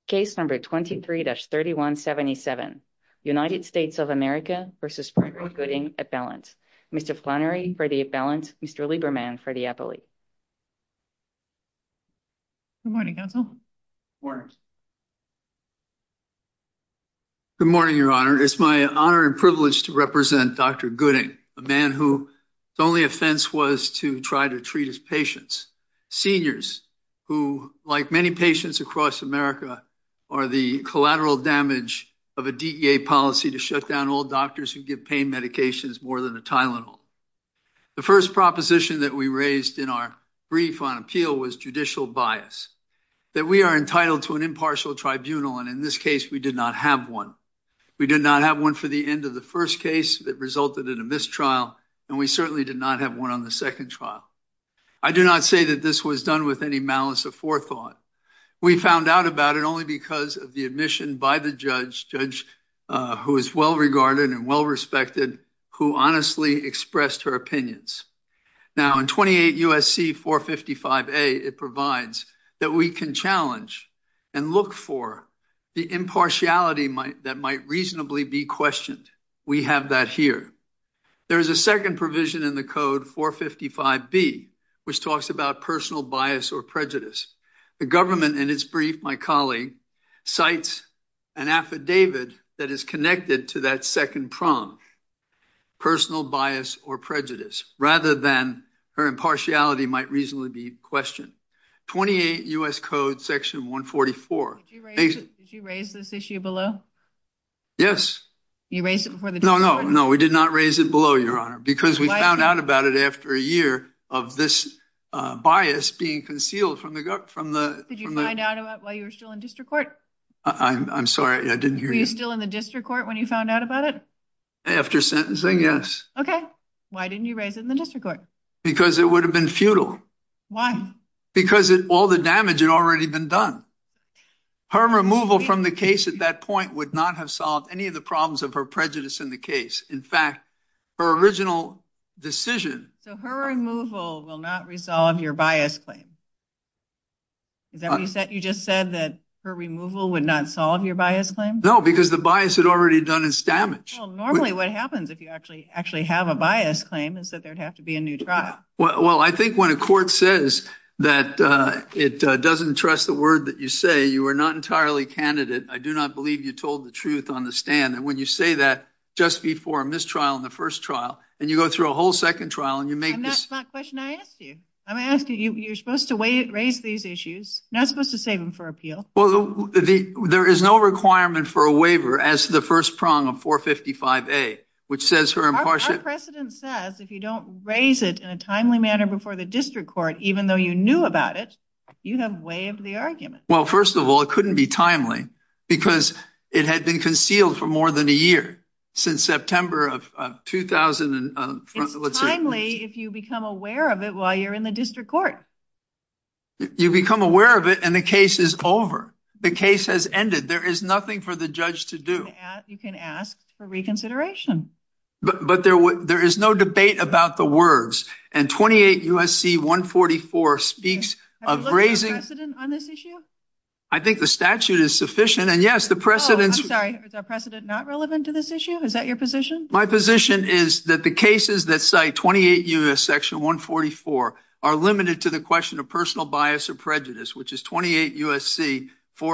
Case number 23-3177, United States of America versus Frederick Gooding, appellant. Mr. Flannery for the appellant, Mr. Lieberman for the appellee. Good morning, counsel. Morning. Good morning, Your Honor. It's my honor and privilege to represent Dr. Gooding, a man whose only offense was to try to treat his patients, seniors who, like many patients across America, are the collateral damage of a DEA policy to shut down all doctors who give pain medications more than a Tylenol. The first proposition that we raised in our brief on appeal was judicial bias, that we are entitled to an impartial tribunal, and in this case, we did not have one. We did not have one for the end of the first case that resulted in a mistrial, and we certainly did not have one on the second trial. I do not say that this was done with any malice aforethought. We found out about it only because of the admission by the judge who is well regarded and well respected, who honestly expressed her opinions. Now, in 28 U.S.C. 455A, it provides that we can challenge and look for the impartiality that might reasonably be questioned. We have that here. There is a second provision in the code, 455B, which talks about personal bias or prejudice. The government, in its brief, my colleague, cites an affidavit that is connected to that second prong, personal bias or prejudice, rather than her impartiality might reasonably be questioned. 28 U.S. Code, Section 144. Did you raise this issue below? Yes. You raised it before the No, we did not raise it below, Your Honor, because we found out about it after a year of this bias being concealed from the. Did you find out about it while you were still in district court? I'm sorry, I didn't hear you. Were you still in the district court when you found out about it? After sentencing, yes. Okay. Why didn't you raise it in the district court? Because it would have been futile. Why? Because all the damage had already been done. Her removal from the case at that point would not have solved any of the problems of her prejudice in the case. In fact, her original decision. So her removal will not resolve your bias claim. Is that what you said? You just said that her removal would not solve your bias claim? No, because the bias had already done its damage. Well, normally what happens if you actually have a bias claim is that there'd have to be a new trial. Well, I think when a court says that it doesn't trust the word that you say, you are not entirely candid. I do not believe you told the truth on the stand. And when you say that just before a mistrial in the first trial, and you go through a whole second trial and you make this. That's not the question I asked you. I'm asking you, you're supposed to raise these issues. You're not supposed to save them for appeal. Well, there is no requirement for a waiver as to the first prong of 455A, which says her impartial. Our precedent says if you don't raise it in a timely manner before the district court, even though you knew about it, you have waived the argument. Well, first of all, it couldn't be timely because it had been concealed for more than a year. Since September of 2000. It's timely if you become aware of it while you're in the district court. You become aware of it and the case is over. The case has ended. There is nothing for the judge to do. You can ask for reconsideration. But there is no debate about the words. And 28 U.S.C. 144 speaks of raising. Have you looked at precedent on this issue? I think the statute is sufficient. And yes, the precedent. I'm sorry. Is our precedent not relevant to this issue? Is that your position? My position is that the cases that cite 28 U.S. Section 144 are limited to the question of personal bias or prejudice, which is 28 U.S.C.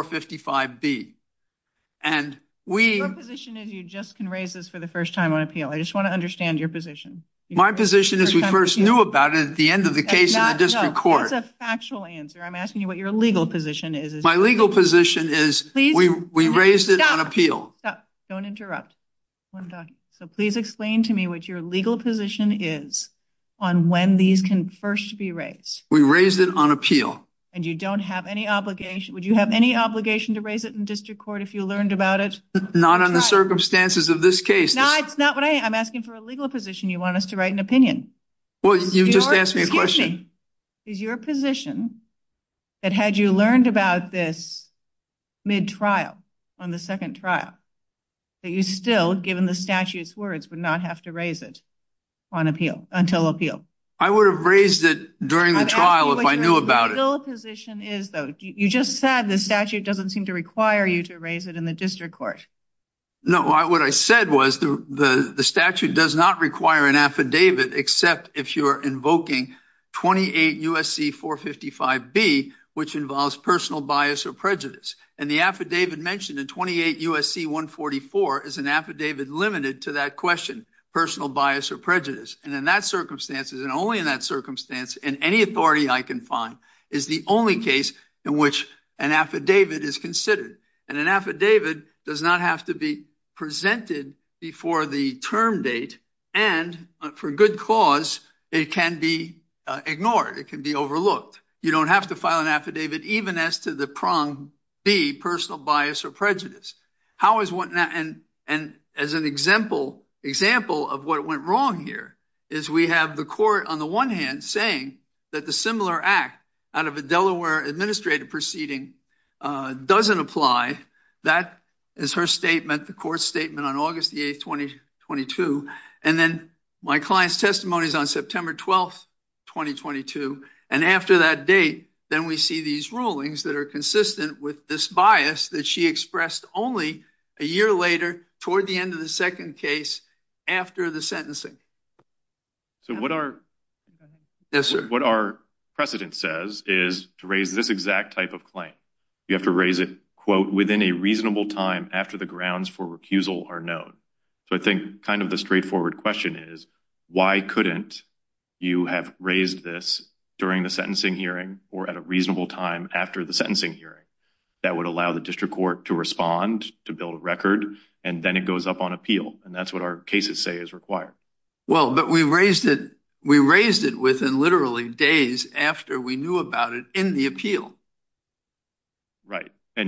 455B. And your position is you just can raise this for the first time on appeal. I just want to understand your position. My position is we first knew about it at the end of the case in the district court. That's a factual answer. I'm asking you what your legal position is. My legal position is we raised it on appeal. Stop. Don't interrupt. So please explain to me what your legal position is on when these can first be raised. We raised it on appeal. And you don't have any obligation. Would you have any obligation to raise it in district court if you learned about it? Not on the circumstances of this case. No, it's not what I'm asking for a legal position. You want us to write an opinion. Well, you just asked me a question. Excuse me. Is your position that had you learned about this mid-trial on the second trial, that you still, given the statute's words, would not have to raise it on appeal, until appeal? I would have raised it during the trial if I knew about it. What your legal position is, though. You just said the statute doesn't seem to require you to raise it in the district court. No, what I said was the statute does not require an affidavit except if you're invoking 28 U.S.C. 455B, which involves personal bias or prejudice. And the affidavit mentioned in 28 U.S.C. 144 is an affidavit limited to that question, personal bias or prejudice. And in that circumstances, and only in that circumstance, in any authority I can find, is the only case in which an affidavit is considered. And an affidavit does not have to be presented before the term date, and for good cause, it can be ignored. It can be overlooked. You don't have to file an affidavit even as to the prong B, personal bias or prejudice. How is what now? And as an example of what went wrong here is we have the court on the one hand saying that the similar act out of a Delaware administrative proceeding doesn't apply. That is her statement, the court's statement on August the 8th, 2022. And then my client's testimony is on September 12th, 2022. And after that date, then we see these rulings that are consistent with this bias that she expressed only a year later toward the end of the second case after the sentencing. So what our precedent says is to raise this exact type of claim. You have to raise it, quote, within a reasonable time after the grounds for recusal are known. So I think kind of the straightforward question is, why couldn't you have raised this during the sentencing hearing or at a reasonable time after the sentencing hearing? That would allow the district court to respond, to build a record, and then it goes up on appeal. And that's what our cases say is required. Well, but we raised it within literally days after we knew about it in the appeal. Right. And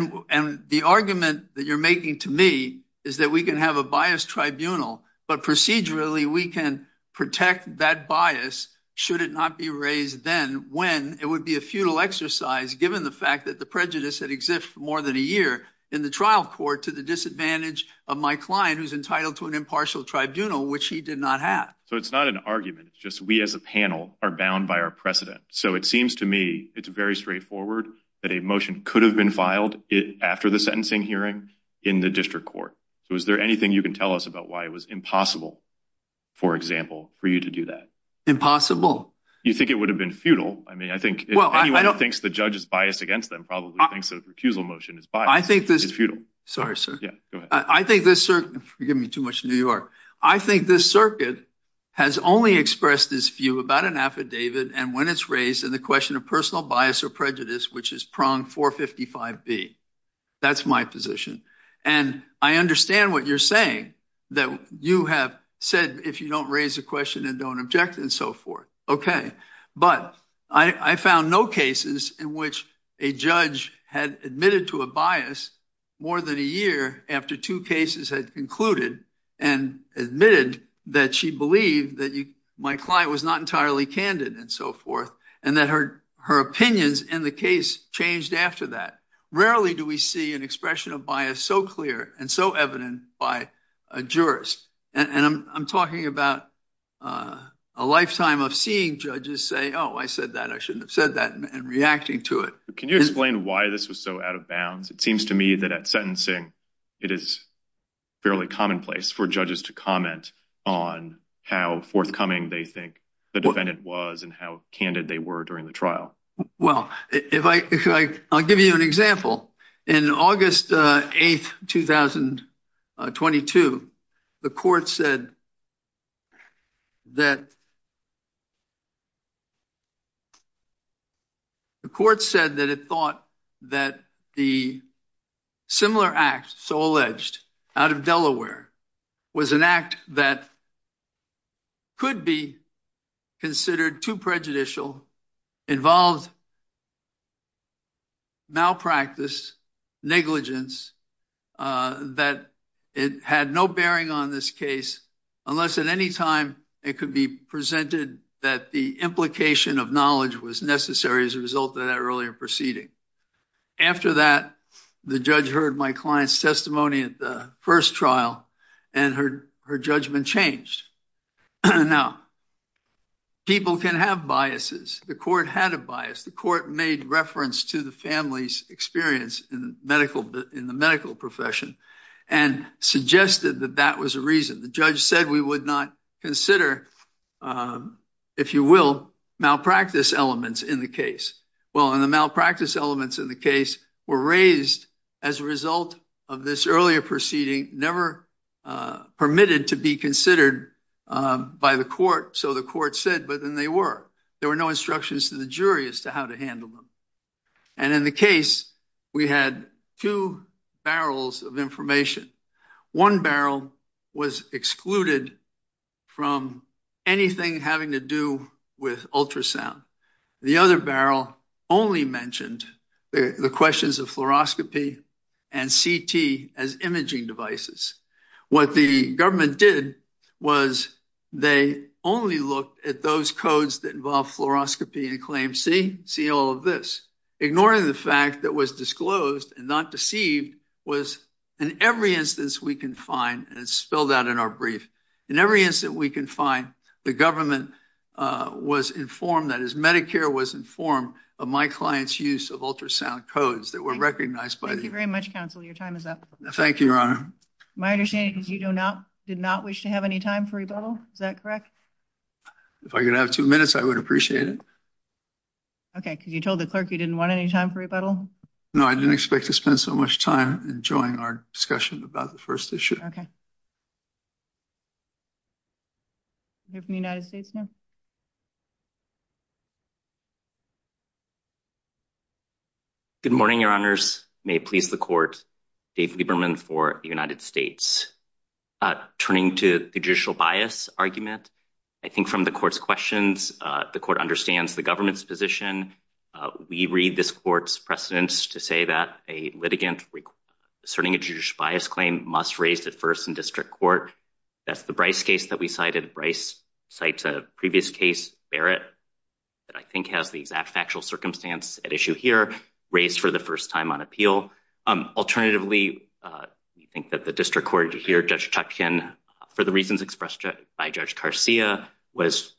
the argument that you're making to me is that we can have a biased tribunal, but procedurally we can protect that bias should it not be raised then, when it would be a futile exercise given the fact that the prejudice had existed for more than a year in the trial court to the disadvantage of my client who's entitled to an impartial tribunal, which he did not have. So it's not an argument. It's just we as a panel are bound by our precedent. So it seems to me it's very straightforward that a motion could have been filed after the sentencing hearing in the district court. So is there anything you can tell us about why it was impossible, for example, for you to do that? Impossible. You think it would have been futile? I mean, I think anyone who thinks the judge is biased against them probably thinks that the recusal motion is biased. I think this is futile. Sorry, sir. Yeah, go ahead. I think this circuit, forgive me too much New York. I think this circuit has only expressed this view about an affidavit and when it's raised in the question of personal bias or prejudice, which is prong 455B. That's my position. And I understand what you're saying, that you have said if you don't raise a question and don't object and so forth. Okay. But I found no cases in which a judge had admitted to a bias more than a year after two cases had concluded and admitted that she believed that my client was not entirely candid and so forth, and that her opinions in the case changed after that. Rarely do we see an expression of bias so clear and so evident by a jurist. And I'm talking about a lifetime of seeing judges say, oh, I said that, I shouldn't have said that, and reacting to it. Can you explain why this was so out of bounds? It seems to me that at sentencing, it is fairly commonplace for judges to comment on how forthcoming they think the defendant was and how candid they were during the trial. Well, I'll give you an example. In August 8th, 2022, the court said that it thought that the similar act, so alleged, out of Delaware was an act that could be considered too prejudicial, involved malpractice, negligence, that it had no bearing on this case unless at any time it could be presented that the implication of knowledge was necessary as a result of that earlier proceeding. After that, the judge heard my client's testimony at the first trial, and her judgment changed. Now, people can have biases. The court had a bias. The court made reference to the family's experience in the medical profession and suggested that that was a reason. The judge said we would not consider, if you will, malpractice elements in the case. Well, and the malpractice elements in the case were raised as a result of this earlier proceeding, never permitted to be considered by the court. So the court said, but then they were. There were no instructions to the jury as to how to handle them. And in the case, we had 2 barrels of information. One barrel was excluded from anything having to do with ultrasound. The other barrel only mentioned the questions of fluoroscopy and CT as imaging devices. What the government did was they only looked at those codes that involve fluoroscopy and claimed, see all of this, ignoring the fact that was disclosed and not deceived was in every instance we can find, and it's spelled out in our brief, in every instance we can find, the government was informed, that is, Medicare was informed of my client's use of ultrasound codes that were recognized by Thank you very much, counsel. Your time is up. Thank you, Your Honor. My understanding is you did not wish to have any time for rebuttal. Is that correct? If I could have 2 minutes, I would appreciate it. Okay, because you told the clerk you didn't want any time for rebuttal? No, I didn't expect to spend so much time enjoying our discussion about the first issue. Okay. Here from the United States now. Good morning, Your Honors. May it please the court. Dave Lieberman for the United States. Turning to the judicial bias argument, I think from the court's questions, the court understands the government's position. We read this court's precedents to say that a litigant asserting a judicial bias claim must raise it first in district court. That's the Bryce case that we cited. Bryce cites a previous case, Barrett, that I think has the exact factual circumstance at issue here, raised for the first time on appeal. Alternatively, we think that the district court here, Judge Chutkan, for the reasons expressed by Judge Garcia, it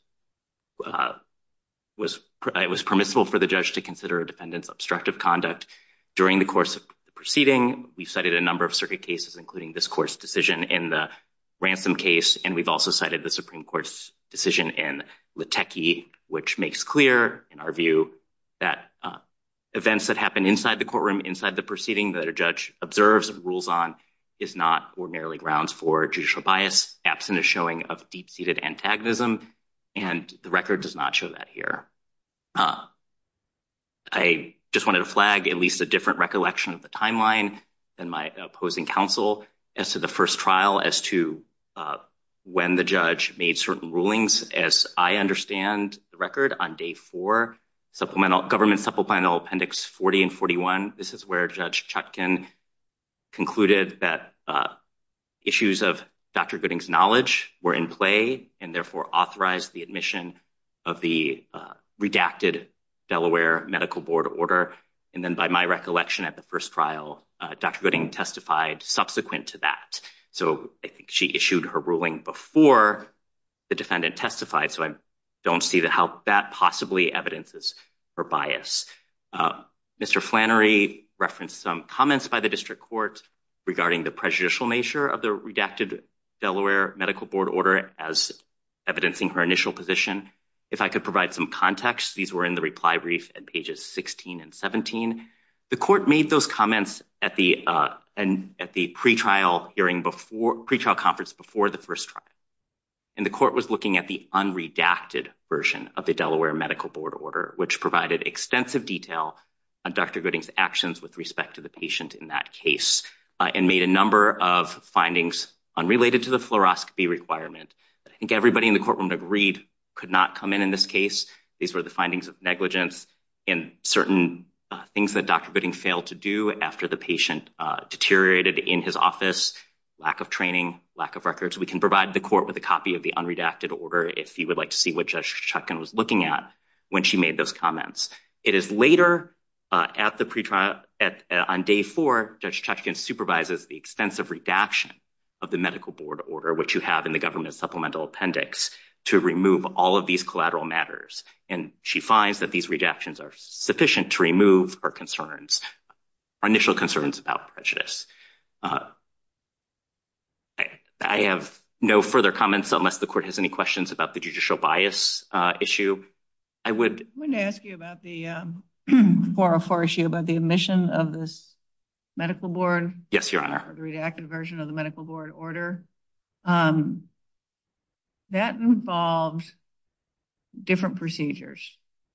was permissible for the judge to consider a defendant's obstructive conduct during the course of the proceeding. We've cited a number of circuit cases, including this court's decision in the Ransom case, and we've also cited the Supreme Court's decision in Latecki, which makes clear, in our view, that events that happen inside the courtroom, inside the proceeding that a judge observes and rules on is not ordinarily grounds for judicial bias, absent a showing of deep-seated antagonism, and the record does not show that here. I just wanted to flag at least a different recollection of the timeline than my opposing counsel as to the first trial, as to when the judge made certain rulings. As I understand the record, on day 4, government supplemental appendix 40 and 41, this is where Judge Chutkan concluded that issues of Dr. Gooding's knowledge were in play and therefore authorized the admission of the redacted Delaware Medical Board order. And then by my recollection at the first trial, Dr. Gooding testified subsequent to that. So I think she issued her ruling before the defendant testified, so I don't see how that possibly evidences her bias. Mr. Flannery referenced some comments by the district court regarding the prejudicial nature of the redacted Delaware Medical Board order as evidencing her initial position. If I could provide some context, these were in the reply brief at pages 16 and 17. The court made those comments at the pretrial conference before the first trial. And the court was looking at the unredacted version of the Delaware Medical Board order, which provided extensive detail on Dr. Gooding's actions with respect to the patient in that case, and made a number of findings unrelated to the fluoroscopy requirement that I think everybody in the courtroom agreed could not come in this case. These were the findings of negligence and certain things that Dr. Gooding failed to do after the patient deteriorated in his office, lack of training, lack of records. We can provide the court with a copy of the unredacted order if you would like to see what Judge Chutkan was looking at when she made those comments. It is later at the pretrial, on day 4, Judge Chutkan supervises the extensive redaction of the Medical Board order, which you have in the government supplemental appendix. to remove all of these collateral matters. And she finds that these redactions are sufficient to remove her concerns, our initial concerns about prejudice. I have no further comments unless the court has any questions about the judicial bias issue. I want to ask you about the 404 issue about the omission of this medical board. Yes, Your Honor. Or the redacted version of the medical board order. That involved different procedures.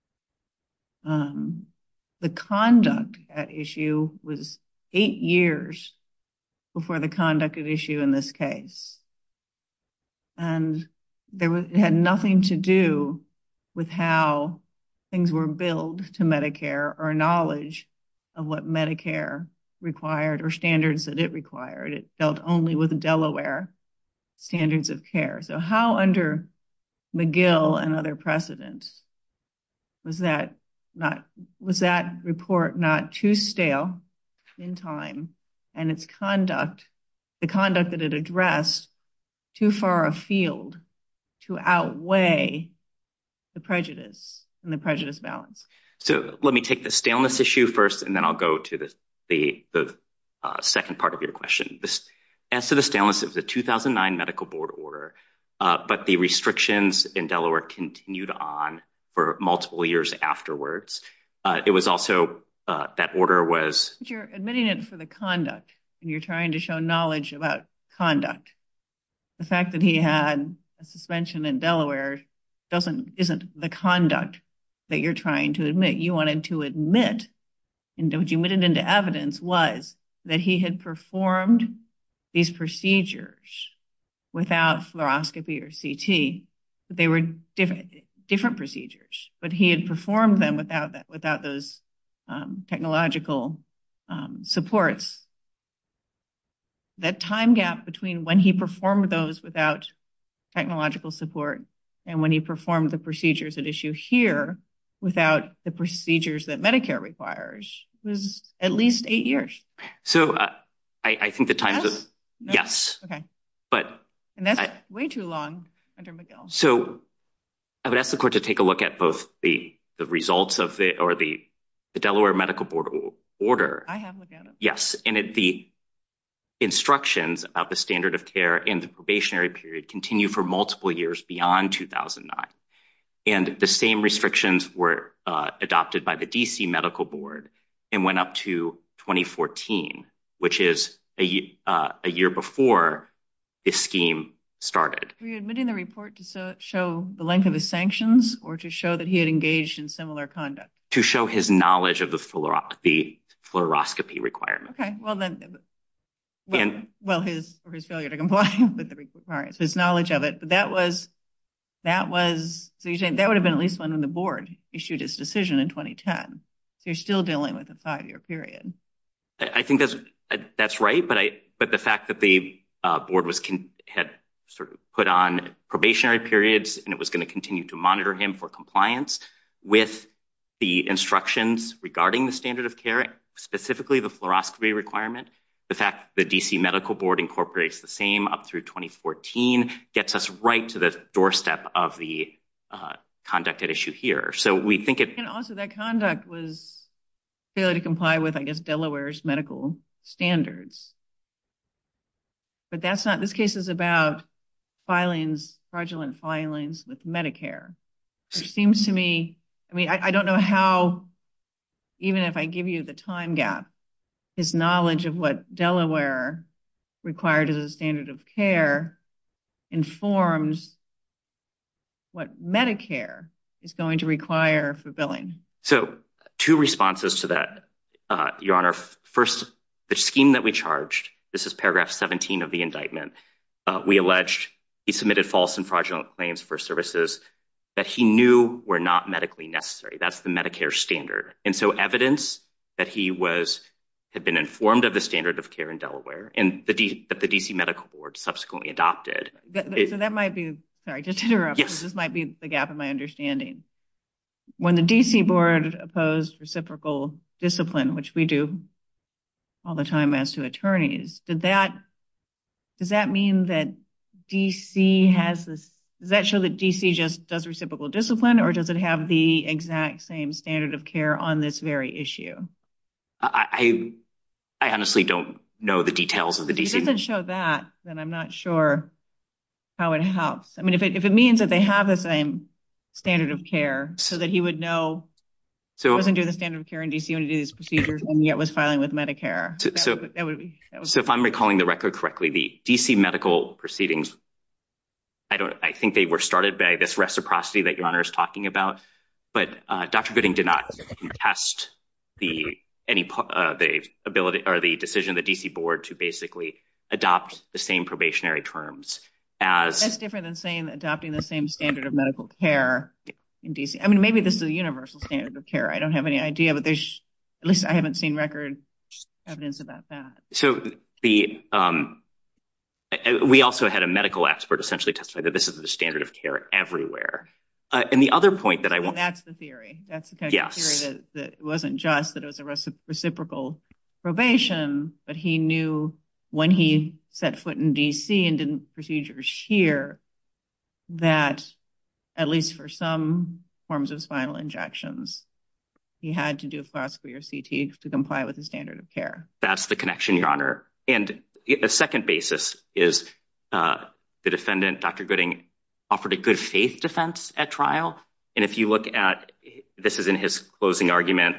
The conduct at issue was 8 years before the conduct at issue in this case. And it had nothing to do with how things were billed to Medicare or knowledge of what Medicare required or standards that it required. It dealt only with Delaware standards of care. So how under McGill and other precedents was that report not too stale in time and its conduct, the conduct that it addressed, too far afield to outweigh the prejudice and the prejudice balance? So let me take the staleness issue first, and then I'll go to the second part of your question. As to the staleness, it was a 2009 medical board order, but the restrictions in Delaware continued on for multiple years afterwards. It was also, that order was... But you're admitting it for the conduct, and you're trying to show knowledge about conduct. The fact that he had a suspension in Delaware isn't the conduct that you're trying to admit. You wanted to admit, and what you admitted into evidence was that he had performed these procedures without fluoroscopy or CT, but they were different procedures. But he had performed them without those technological supports. That time gap between when he performed those without technological support and when he performed the procedures at issue here without the procedures that Medicare requires was at least 8 years. So I think the times of... No? Yes. Okay. And that's way too long under McGill. So I would ask the court to take a look at both the results of the Delaware Medical Board order. I have looked at it. Yes. And the instructions about the standard of care and the probationary period continue for multiple years beyond 2009. And the same restrictions were adopted by the DC Medical Board and went up to 2014, which is a year before this scheme started. Were you admitting the report to show the length of his sanctions or to show that he had engaged in similar conduct? To show his knowledge of the fluoroscopy requirement. Okay. Well, then... his failure to comply with the requirements, his knowledge of it. But that was, so you're saying that would have been at least when the board issued its decision in 2010. So you're still dealing with a 5-year period. I think that's right. But the fact that the board had sort of put on probationary periods and it was going to continue to monitor him for compliance with the instructions regarding the standard of care, specifically the fluoroscopy requirement, the fact that the DC Medical Board incorporates the same up through 2014 gets us right to the doorstep of the conduct at issue here. So we think it... And also that conduct was failure to comply with, I guess, Delaware's medical standards. But that's not... This case is about fraudulent filings with Medicare. Which seems to me... I mean, I don't know how, even if I give you the time gap, his knowledge of what Delaware required as a standard of care informs what Medicare is going to require for billing. So 2 responses to that, Your Honor. First, the scheme that we charged, this is paragraph 17 of the indictment, we alleged he submitted false and fraudulent claims for services that he knew were not medically necessary. That's the Medicare standard. And so evidence that he had been informed of the standard of care in Delaware and that the DC Medical Board subsequently adopted. So that might be, sorry, just to interrupt. Yes. This might be the gap in my understanding. When the DC Board opposed reciprocal discipline, which we do all the time as to attorneys, does that mean that DC has this does that show that DC just does reciprocal discipline, or does it have the exact same standard of care on this very issue? I honestly don't know the details of the DC. If it doesn't show that, then I'm not sure how it helps. I mean, if it means that they have the same standard of care so that he would know he wasn't doing the standard of care in DC when he did these procedures and yet was filing with Medicare. So if I'm recalling the record correctly, the DC medical proceedings, I think they were started by this reciprocity that Your Honor is talking about, but Dr. Gooding did not contest the ability or the decision of the DC board to basically adopt the same probationary terms as. That's different than saying adopting the same standard of medical care in DC. I mean, maybe this is a universal standard of care. I don't have any idea, but there's, at least I haven't seen record evidence about that. So we also had a medical expert essentially testify that this is the standard of care everywhere. And the other point that I want. And that's the theory. That's the kind of theory that it wasn't just that it was a reciprocal probation, but he knew when he set foot in DC and did procedures here that at least for some forms of spinal injections, he had to do a fluoroscopy or CT to comply with the standard of care. That's the connection, Your Honor. And a second basis is the defendant, Dr. Gooding, offered a good faith defense at trial. And if you look at, this is in his closing argument,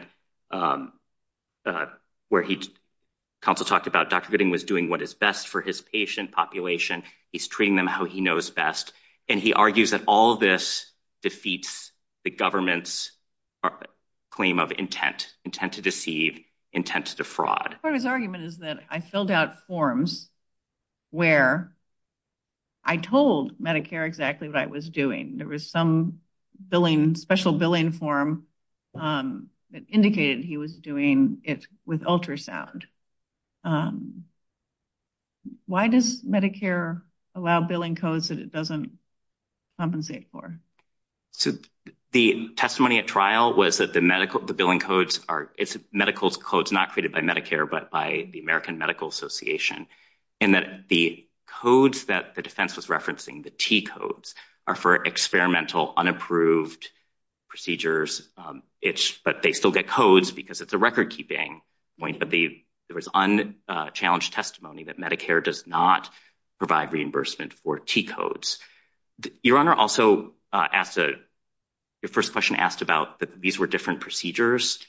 where counsel talked about Dr. Gooding was doing what is best for his patient population. He's treating them how he knows best. And he argues that all of this defeats the government's claim of intent to deceive, intent to defraud. Part of his argument is that I filled out forms where I told Medicare exactly what I was doing. There was some special billing form that indicated he was doing it with ultrasound. Why does Medicare allow billing codes that it doesn't compensate for? So the testimony at trial was that the billing codes it's medical codes not created by Medicare, but by the American Medical Association. And that the codes that the defense was referencing, the T codes, are for experimental, unapproved procedures. But they still get codes because it's a record keeping point. But there was unchallenged testimony that Medicare does not provide reimbursement for T codes. Your Honor also asked your first question asked about that these were different procedures.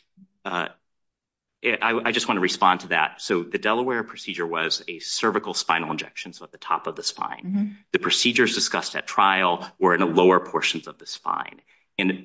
I just want to respond to that. So the Delaware procedure was a cervical spinal injection, so at the top of the spine. Mm-hmm. The procedures discussed at trial were in the lower portions of the spine. And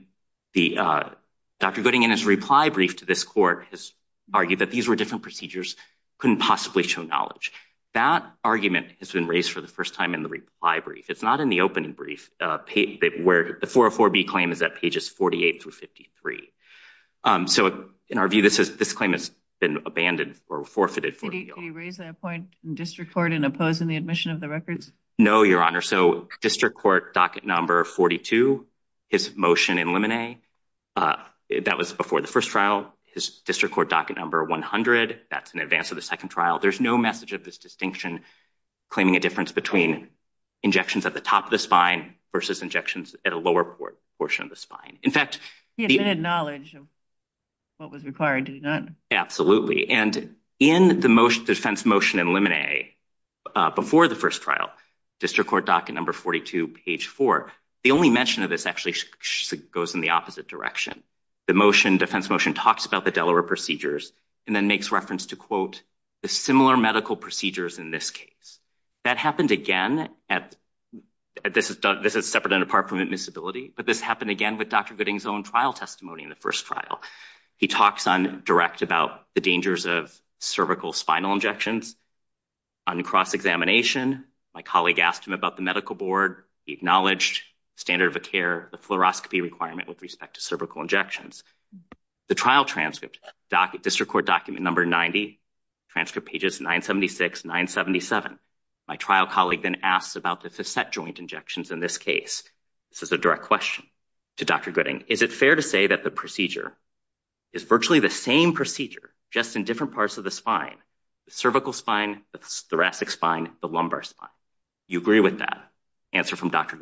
Dr. Gooding, in his reply brief to this court, has argued that these were different procedures, couldn't possibly show knowledge. That argument has been raised for the first time in the reply brief. It's not in the opening brief, where the 404B claim is at pages 48 through 53. So in our view, this claim has been abandoned or forfeited. Did he raise that point in district court in opposing the admission of the records? No, Your Honor. So district court docket number 42, his motion in limine, that was before the first trial. His district court docket number 100, that's in advance of the second trial. There's no message of this distinction claiming a difference between injections at the top of the spine versus injections at a lower portion of the spine. In fact, he admitted knowledge of what was required, did he not? Absolutely. And in the defense motion in limine, before the first trial, district court docket number 42, page 4, the only mention of this actually goes in the opposite direction. The defense motion talks about the Delaware procedures and then makes reference to, quote, the similar medical procedures in this case. That happened again this is separate and apart from admissibility, but this happened again with Dr. Gooding's own trial testimony in the first trial. He talks on direct about the dangers of cervical spinal injections. On cross-examination, my colleague asked him about the medical board. He acknowledged standard of care, the fluoroscopy requirement with respect to cervical injections. The trial transcript, district court document number 90, transcript pages 976, 977. My trial colleague then asks about the facet joint injections in this case. This is a direct question to Dr. Gooding. Is it fair to say that the procedure is virtually the same procedure, just in different parts of the spine, the cervical spine, the thoracic spine, the lumbar spine? You agree with that? Answer from Dr. Gooding.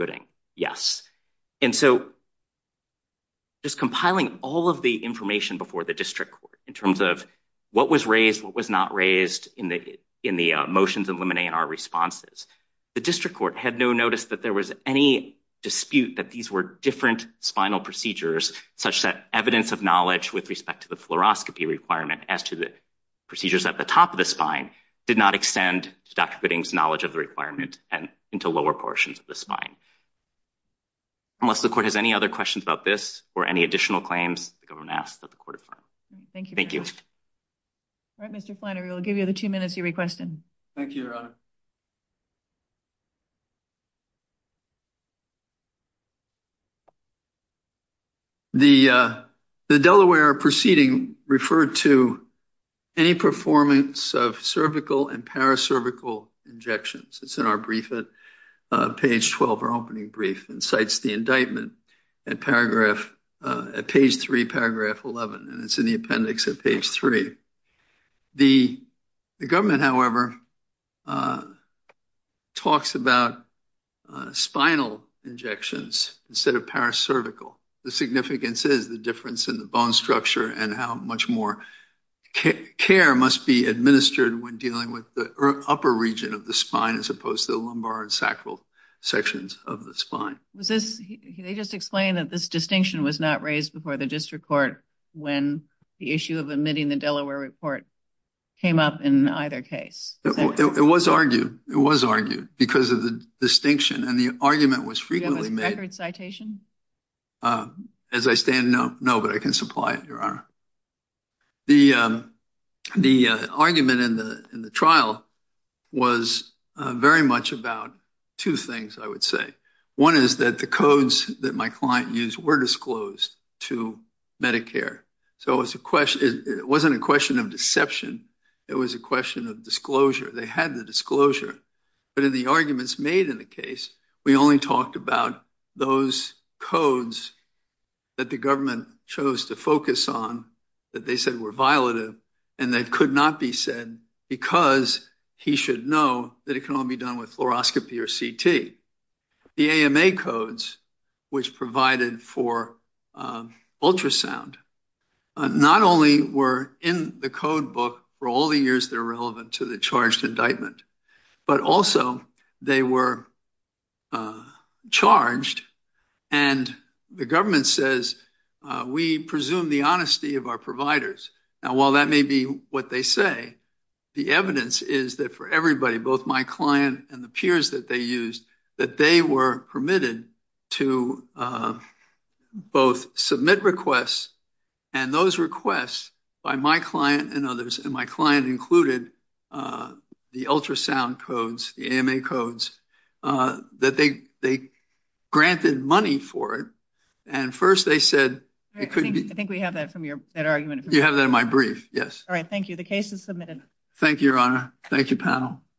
Yes. And so just compiling all of the information before the district court in terms of what was raised, what was not raised in the motions in limine and our responses, the district court had no notice that there was any dispute that these were different spinal procedures, such that evidence of knowledge with respect to the fluoroscopy requirement as to the procedures at the top of the spine did not extend to Dr. Gooding's knowledge of the requirement and into lower portions of the spine. Unless the court has any other questions about this or any additional claims, the government asks that the court affirm. Thank you. Thank you. All right, Mr. Flannery, we'll give you the 2 minutes you requested. Thank you, Your Honor. The Delaware proceeding referred to any performance of cervical and paracervical injections. It's in our brief at page 12, our opening brief, and cites the indictment at page 3, paragraph 11, and it's in the appendix at page 3. The government, however, talks about spinal injections instead of paracervical. The significance is the difference in the bone structure and how much more care must be administered when dealing with the upper region of the spine as opposed to the lumbar and sacral sections of the spine. They just explained that this distinction was not raised before the district court when the issue of admitting the Delaware report came up in either case. It was argued. It was argued because of the distinction, and the argument was frequently made. Do you have a record citation? As I stand, no, but I can supply it, Your Honor. The argument in the trial was very much about two things, I would say. One is that the codes that my client used were disclosed to Medicare. So it wasn't a question of deception. It was a question of disclosure. They had the disclosure. But in the arguments made in the case, we only talked about those codes that the government chose to focus on that they said were violative and that could not be said because he should know that it can only be done with fluoroscopy or CT. The AMA codes, which provided for ultrasound, not only were in the code book for all the years that are relevant to the charged indictment, but also they were charged, and the government says, we presume the honesty of our providers. Now, while that may be what they say, the evidence is that for everybody, both my client and the peers that they used, that they were permitted to both submit requests, and those requests by my client and others, and my client included the ultrasound codes, the AMA codes, that they granted money for it. And first they said it could be. I think we have that from that argument. You have that in my brief, yes. All right, thank you. The case is submitted. Thank you, Your Honor. Thank you, panel.